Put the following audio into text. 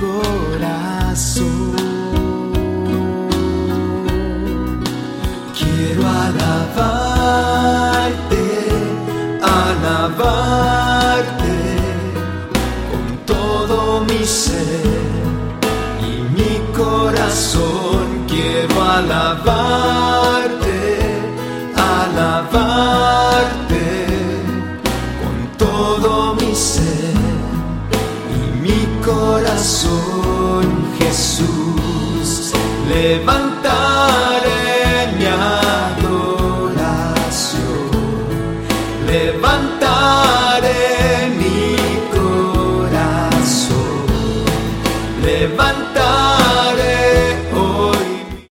corazón. Quiero alabarte, alabarte con todo mi ser y mi corazón. Quiero alabarte, alabarte con todo mi ser y mi corazón. Jesús, levanta